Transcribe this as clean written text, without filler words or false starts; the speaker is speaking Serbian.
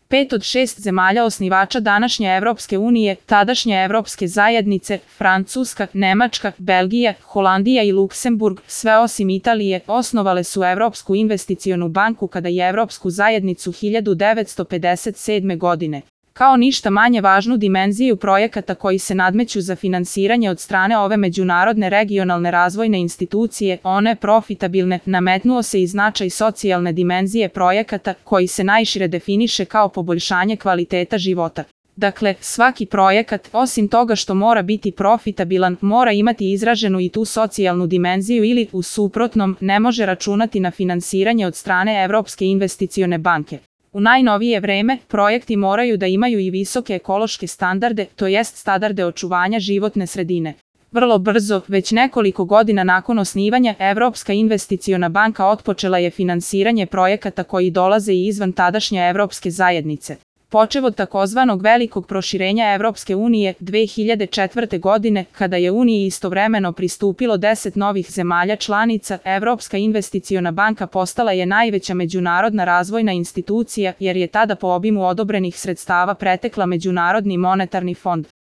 5 od 6 zemalja osnivača današnje Evropske unije, tadašnje Evropske zajednice, Francuska, Nemačka, Belgija, Holandija i Luksemburg, sve osim Italije, osnovale su Evropsku investicionu banku kada je Evropsku zajednicu 1957. godine. Kao ništa manje važnu dimenziju projekata koji se nadmeću za finansiranje od strane ove međunarodne regionalne razvojne institucije, one profitabilne, nametnuo se i značaj socijalne dimenzije projekata koji se najšire definiše kao poboljšanje kvaliteta života. Dakle, svaki projekat, osim toga što mora biti profitabilan, mora imati izraženu i tu socijalnu dimenziju ili, u suprotnom, ne može računati na finansiranje od strane Evropske investicione banke. U najnovije vreme, projekti moraju da imaju i visoke ekološke standarde, to jest standarde očuvanja životne sredine. Vrlo brzo, već nekoliko godina nakon osnivanja, Evropska investiciona banka otpočela je finansiranje projekata koji dolaze i izvan tadašnje Evropske zajednice. Počev od takozvanog velikog proširenja Evropske unije 2004. godine, kada je Uniji istovremeno pristupilo 10 novih zemalja članica, Evropska investiciona banka postala je najveća međunarodna razvojna institucija jer je tada po obimu odobrenih sredstava pretekla Međunarodni monetarni fond.